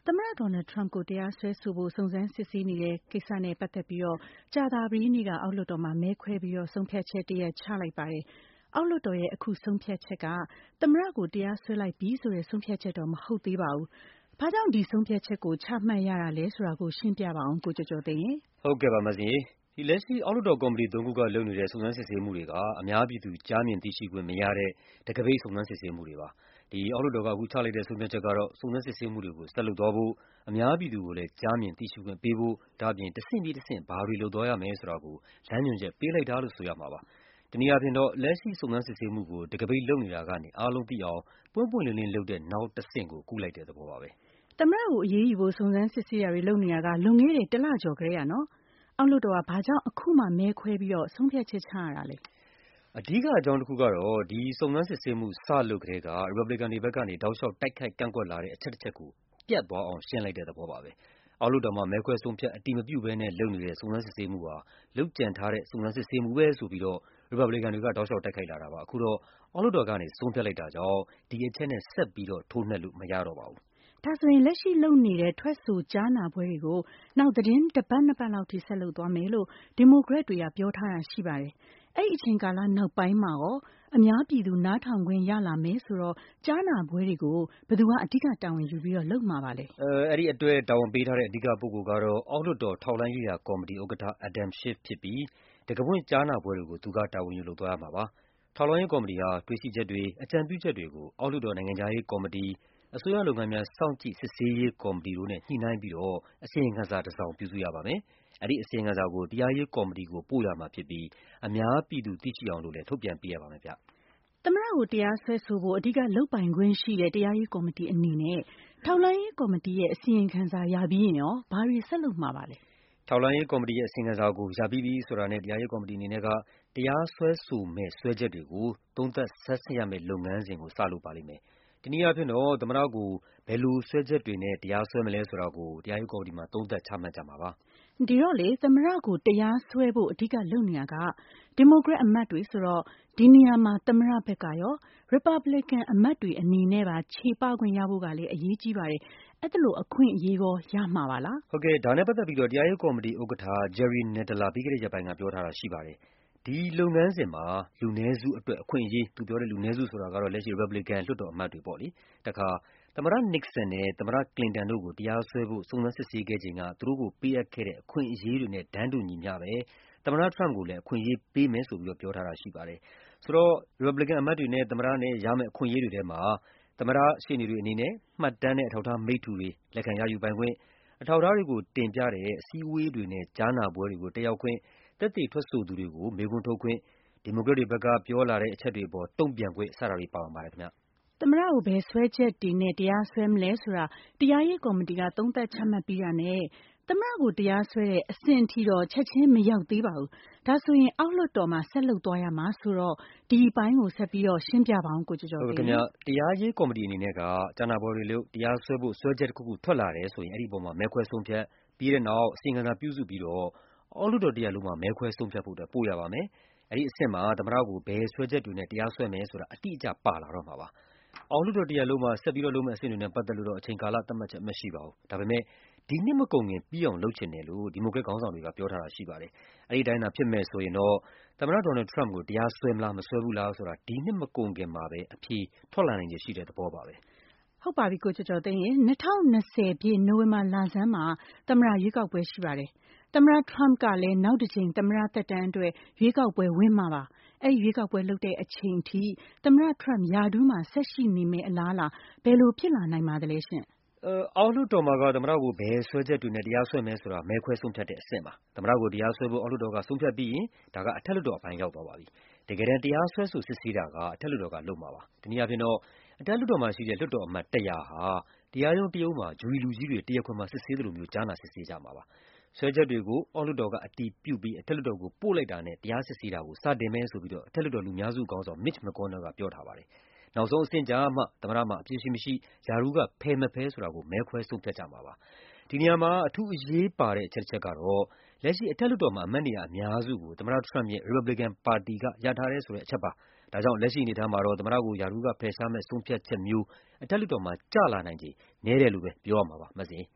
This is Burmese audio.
သမ္မတ Donald Trump ကိုတရားစွဲဆိုဖို့စုံစမ်းစစ်ဆေးနေတဲ့ကိစ္စနဲ့ပတ်သက်ပြီးကြာသပတေးနေ့ကအောက်လွှတ်တော်မှာမဲခွဲပြီးဆုံးဖြတ်ချက်တရပ်ချလိုက်ပါတယ်။အောက်လွှတ်တော်ရဲ့အခုဆုံးဖြတ်ချက်ကသမ္မတကိုတရားစွဲလိုက်ပြီဆိုတဲ့ဆုံးဖြတ်ချက်တော့မဟုတ်သေးပါဘူး။ဘာကြောင့်ဒီဆုံးဖြတ်ချက်ကိုချမှတ်ရတာလဲဆိုတာကိုရှင်းပြပါအောင်ကိုကျော်ကျော်သိန်းရေ။ဟုတ်ကဲ့ပါမဆီ။လက်ရှိအောက်လွှတ်တော်ကော်မတီ၃ခုကလုပ်နေတဲ့စုံစမ်းစစ်ဆေးမှုတွေကအများပြည်သူကြားမြင်သိရှိခွင့်မရတဲ့တံခါးပိတ်စုံစမ်းစစ်ဆေးမှုတွေပါ။အောက်လွှတ်တော်ကအခုချလိုက်တဲ့ဆုံးဖြတ်ချက်ကတော့စုံစမ်းစစ်ဆေးမှုတွေကိုဆက်လုပ်သွားဖို့အများပြည်သူကိုလည်းကြားမြင်သိရှိခွင့်ပေးဖို့ဒါ့အပြင်တဆင့်ပြီးတဆင့်ဘာတွေလုပ်သွားရမယ်ဆိုတာကိုလမ်းညွှန်ချက်ပေးလိုက်တာလို့ဆိုရမှာပါ။တနည်းအားဖြင့်တော့လက်ရှိစုံစမ်းစစ်ဆေးမှုကိုတံခါးပိတ်လုပ်နေတာကနေအားလုံးသိအောင်ပွင့်ပွင့်လင်းလင်းလုပ်တဲ့နောက်တဆင့်ကိုကူးလိုက်တဲ့သဘောပါပဲ။သမ္မတကိုအရေးယူဖို့စုံစမ်းစစ်ဆေးတာတွေလုပ်နေတာကလွန်ခဲ့တဲ့1 လကျော်ကတည်းကနော်။အောက်လွှတ်တော်ကဘာကြောင့်အခုမှမဲခွဲပြီးဆုံးဖြတ်ချက်ချရတာလဲ။အဓိကအကြောင်းတစ်ခုကတော့ဒီစုံစမ်းစစ်ဆေးမှုစလုပ်ကတည်းက Republican တွေဘက်ကနေတောက်လျှောက်တိုက်ခိုက်ကန့်ကွက်လာတဲ့အချက်တစ်ချက်ကိုပြတ်သွားအောင်ရှင်းလိုက်တဲ့သဘောပါပဲ။အောက်လွှတ်တော်မှာမဲခွဲဆုံးဖြတ်အတည်မပြုဘဲနဲ့လုပ်နေတဲ့စုံစမ်းစစ်ဆေးမှုဟာလုပ်ကြံထားတဲ့စုံစမ်းစစ်ဆေးမှုပဲဆိုပြီးတော့ Republican တွေကတောက်လျှောက်တိုက်ခိုက်လာတာပါ။အခုတော့အောက်လွှတ်တော်ကနေဆုံးဖြတ်လိုက်တာကြောင့်ဒီအချက်နဲ့ဆက်ပြီးတော့ထိုးနှက်လို့မရတော့ပါဘူး။ဒါဆိုရင်လက်ရှိလုပ်နေတဲ့ထွက်ဆိုကြားနာပွဲတွေကိုနောက်သတင်းတစ်ပတ်နှစ်ပတ်လောက်ထိဆက်လုပ်သွားမယ်လို့ဒီမိုကရက်တွေကပြောထားတာရှိပါတယ်။အဲ့ဒီအချိန်ကာလနောက်ပိုင်းမှာရောအများပြည်သူနားထောင်ခွင့်ရလာမယ်ဆိုတော့ကြားနာပွဲတွေကိုဘယ်သူကအဓိကတာဝန်ယူပြီးလုပ်မှာပါလဲ။အဲ့ဒီအတွက်တာဝန်ပေးထားတဲ့အဓိကပုဂ္ဂိုလ်ကတော့အောက်လွှတ်တော်ထောက်လှမ်းရေးရာကော်မတီဥက္ကဋ္ဌ Adam Schiff ဖြစ်ပြီးတံခါးဖွင့်ကြားနာပွဲတွေကိုသူကတာဝန်ယူလုပ်သွားရမှာပါ။ထောက်လှမ်းရေးကော်မတီဟာတွေ့ရှိချက်တွေအကြံပြုချက်တွေကိုအောက်လွှတ်တော်နိုင်ငံခြားရေးကော်မတီအစိုးရလုပ်ငန်းများစောင့်ကြည့်စစ်ဆေးရေးကော်မတီတို့နဲ့ညှိနှိုင်းပြီးတော့အစီရင်ခံစာတစ်စောင်ပြုစုရပါမယ်။အဲ့ဒီအစီရင်ခံစာကိုတရားရေးကော်မတီကိုပို့ရမှာဖြစ်ပြီးအများပြည်သူသိရှိအောင်လို့လည်းထုတ်ပြန်ပေးရပါမယ်ဗျ။သမ္မတကိုတရားစွဲဆိုဖို့အဓိကလုပ်ပိုင်ခွင့်ရှိတဲ့တရားရေးကော်မတီအနေနဲ့ထောက်လှမ်းရေးကော်မတီရဲ့အစီရင်ခံစာရပြီးရင်ရောဘာတွေဆက်လုပ်မှာပါလဲ။ထောက်လှမ်းရေးကော်မတီရဲ့အစီရင်ခံစာကိုရပြီးပြီဆိုတာနဲ့တရားရေးကော်မတီအနေနဲ့ကတရားစွဲဆိုမဲ့စွဲချက်တွေကိုသုံးသပ်ဆန်းစစ်ရမယ့်လုပ်ငန်းစဉ်ကိုစလုပ်ပါလိမ့်မယ်။တနည်းအားဖြင့်တော့သမ္မတကိုဘယ်လိုစွဲချက်တွေနဲ့တရားစွဲမလဲဆိုတာကိုတရားရေးကော်မတီမှာသုံးသပ်ချမှတ်ကြမှာပါ။ဒီတော့လေသမ္မတကိုတရားစွဲဖို့အဓိကလုပ်နေတာကဒီမိုကရက်အမတ်တွေဆိုတော့ဒီနေရာမှာသမ္မတဘက်ကရော Republican အမတ်တွေအနေနဲ့ပါခြေပခွင့်ရဖို့ကလည်းအရေးကြီးပါတယ်။အဲ့ဒါလို့အခွင့်အရေးရောရမှာပါလား။ဟုတ်ကဲ့ဒါနဲ့ပတ်သက်ပြီးတော့တရားရေးကော်မတီဥက္ကဋ္ဌ Jerry Nadler ပြီးခဲ့တဲ့ရက်ပိုင်းကပြောထားတာရှိပါတယ်။ဒီလုပ်ငန်းစဉ်မှာလူနည်းစုအတွက်အခွင့်အရေးသူပြောတဲ့လူနည်းစုဆိုတာကတော့လက်ရှိ Republican လွှတ်တော်အမတ်တွေပေါ့လေ။တခါသမ္မတ Nixon နဲ့သမ္မတ Clinton တို့ကိုတရားစွဲဖို့စုံစမ်းစစ်ဆေးခဲ့ချိန်ကသူတို့ကိုပေးအပ်ခဲ့တဲ့အခွင့်အရေးတွေနဲ့တန်းတူညီမျှပဲသမ္မတ Trump ကိုလည်းအခွင့်အရေးပေးမယ်ဆိုပြီးတော့ပြောထားတာရှိပါတယ်။ဆိုတော့ Republican အမတ်တွေနဲ့သမ္မတနဲ့ရမယ့်အခွင့်အရေးတွေထဲမှာသမ္မတရှေ့နေတွေအနေနဲ့မှတ်တမ်းနဲ့အထောက်အထားမိတ္တူတွေလက်ခံရယူပိုင်ခွင့်အထောက်အထားတွေကိုတင်ပြတဲ့အစည်းအဝေးတွေနဲ့ကြားနာပွဲတွေကိုတက်ရောက်ခွင့်သက်သေထွက်ဆိုသူတွေကိုမေးခွန်းထုတ်ခွင့်ဒီမိုကရက်တွေဘက်ကပြောလာတဲ့အချက်တွေပေါ်တုံ့ပြန်ခွင့်စတာတွေပါဝင်ပါတယ်ခင်ဗျ။သမ္မတကိုဘယ်စွဲချက်တွေနဲ့တရားစွဲမလဲဆိုတာတရားရေးကော်မတီကသုံးသပ်ချမှတ်ပြီးတာနဲ့သမ္မတကိုတရားစွဲတဲ့အဆင့်အထိတော့ချက်ချင်းမရောက်သေးပါဘူး။ဒါဆိုရင်အောက်လွှတ်တော်မှာဆက်လုပ်သွားရမှာဆိုတော့ဒီအပိုင်းကိုဆက်ပြီးရှင်းပြပါအောင်ကိုကျော်ကျော်သိန်း။ဟုတ်ကဲ့ခင်ဗျတရားရေးကော်မတီအနေနဲ့ကကြားနာပွဲတွေလို့တရားစွဲဖို့စွဲချက်တစ်ခုခုထွက်လာတယ်ဆိုရင်အဲ့ဒီပေါ်မှာမဲခွဲဆုံးဖြတ်ပြီးတဲ့နောက်အစီရင်ခံစာပြုစုပြီးတော့အောက်လွှတ်တော်တရားလုံးမှာမဲခွဲဆုံးဖြတ်ဖို့အတွက်ပို့ရပါမယ်။အဲ့ဒီအဆင့်မှာသမ္မတကိုဘယ်စွဲချက်တွေနဲ့တရားစွဲမယ်ဆိုတာအတိအကျပါလာတော့မှာပါ။အောက်လွှတ်တော်တရားလုံးမှာဆက်ပြီးတော့လုပ်မယ့်အဆင့်တွေနဲ့ပတ်သက်လို့တော့အချိန်ကာလသတ်မှတ်ချက်မရှိပါဘူး။ဒါပေမဲ့ဒီနှစ်မကုန်ခင်ပြီးအောင်လုပ်ချင်တယ်လို့ဒီမိုကရက်ခေါင်းဆောင်တွေကပြောထားတာရှိပါတယ်။အဲ့ဒီတိုင်းသာဖြစ်မယ်ဆိုရင်တော့သမ္မတ Donald Trump ကိုတရားစွဲမလားမစွဲဘူးလားဆိုတာဒီနှစ်မကုန်ခင်မှာပဲအဖြေထွက်လာနိုင်ခြေရှိတဲ့သဘောပါပဲ။ဟုတ်ပါပြီကိုကျော်ကျော်သိန်းရေ2020ပြည့်နိုဝင်ဘာလဆန်းမှာသမ္မတရွေးကောက်ပွဲရှိပါတယ်။သမ္မတ Trump ကလည်းနောက်တစ်ချိန်သမ္မတသက်တမ်းအတွက်ရွေးကောက်ပွဲဝင်မှာပါ။အဲ့ဒီရွေးကောက်ပွဲလုပ်တဲ့အချိန်ထိသမ္မတ Trump ရာထူးမှာဆက်ရှိနေမယ့်အလားအလာဘယ်လိုဖြစ်လာနိုင်ပါသလဲရှင့်အောက်လွှတ်တော်မှာကသမ္မတကိုဘယ်စွဲချက်တွေနဲ့တရားစွဲမယ်ဆိုတာမဲခွဲဆုံးဖြတ်တဲ့အဆင့်ပါ။သမ္မတကိုတရားစွဲဖို့အောက်လွှတ်တော်ကဆုံးဖြတ်ပြီးရင်ဒါကအထက်လွှတ်တော်အပိုင်းရောက်သွားပါပြီ။တကယ်တမ်းတရားစွဲဆိုစစ်ဆေးတာကအထက်လွှတ်တော်ကလုပ်မှာပါ။တနည်းအားဖြင့်တော့အထက်လွှတ်တော်မှာရှိတဲ့လွှတ်တော်အမတ်100ဟာတရားရုံးတစ်ရုံးမှာဂျူရီလူကြီးတွေတရားခွင်မှာစစ်ဆေးသလိုမျိုးကြားနာစစ်ဆေးကြမှာပါ။စွဲချက်တွေကိုအောက်လွှတ်တော်ကအတည်ပြုပြီးအထက်လွှတ်တော်ကိုပို့လိုက်တာနဲ့တရားစစ်ဆေးတာကိုစတင်မယ်ဆိုပြီးတော့အထက်လွှတ်တော်လူများစုခေါင်းဆောင် Mitch McConnell ကပြောထားပါတယ်။နောက်ဆုံးအဆင့်ကြမှသမ္မတမှာအပြစ်ရှိမရှိရာထူးကဖယ်မဖယ်ဆိုတာကိုမဲခွဲဆုံးဖြတ်ကြမှာပါ။ဒီနေရာမှာအထူးအရေးပါတဲ့အချက်တစ်ချက်ကတော့လက်ရှိအထက်လွှတ်တော်မှာအမတ်နေရာအများစုကိုသမ္မတ Trump ရဲ့ Republican ပါတီကရထားတယ်ဆိုတဲ့အချက်ပါ။ဒါကြောင့်လက်ရှိအနေအထားမှာတော့သမ္မတကိုရာထူးကဖယ်ရှားမယ့်ဆုံးဖြတ်ချက်မျိုးအထက်လွှတ်တော်မှာကျလာနိုင်ခြေနည်းတယ်လို့ပဲပြောရမှာပါမစင်